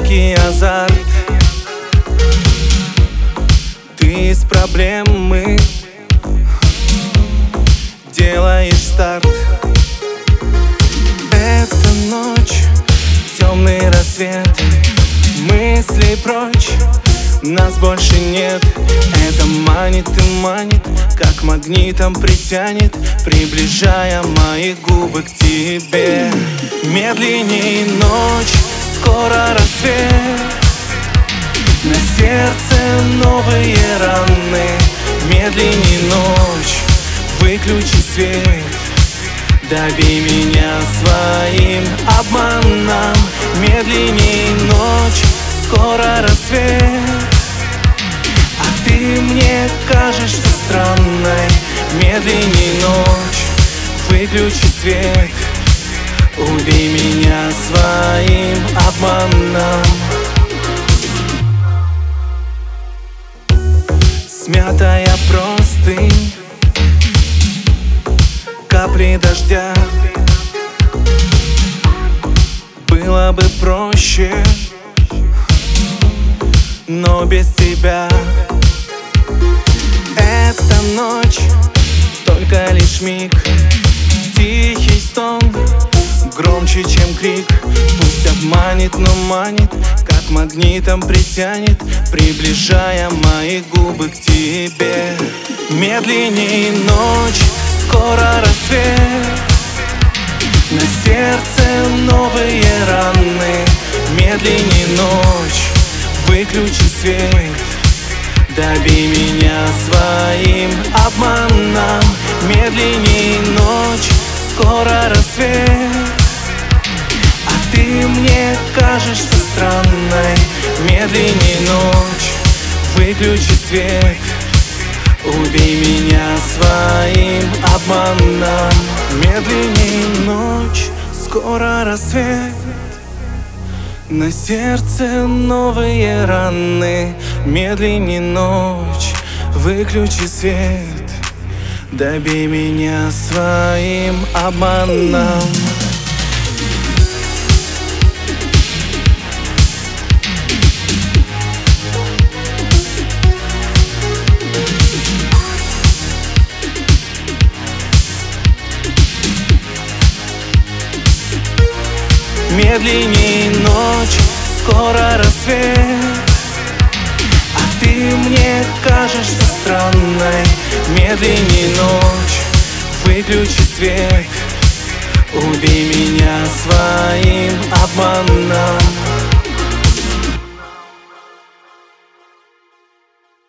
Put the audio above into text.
дикий азарт. Ты из проблемы делаешь старт. Это ночь, темный рассвет, мысли прочь, нас больше нет. Это манит и манит, как магнитом притянет, приближая мои губы к тебе. Медленней ночь, скоро рассвет, на сердце новые раны. Медленней ночь, выключи свет, дави меня своим обманом. Медленней ночь, скоро рассвет, а ты мне кажешься странной. Медленней ночь, выключи свет, убей меня своим обманом. Смятая простынь, капли дождя. Было бы проще, но без тебя. Эта ночь только лишь миг, тихий стон, громче, чем крик. Пусть обманет, но манит, как магнитом притянет, приближая мои губы к тебе. Медленней ночь, скоро рассвет, на сердце новые раны. Медленней ночь, выключи свет, дави меня своим обманом. Медленней ночь, скоро рассвет, а ты мне кажешься странной. Медленней ночь, выключи свет, убей меня своим обманом. Медленней ночь, скоро рассвет, на сердце новые раны. Медленней ночь, выключи свет, добей меня своим обманом. Медленней ночь, скоро рассвет, а ты мне кажешься странной. Медленней ночь, выключи свет, убей меня своим обманом.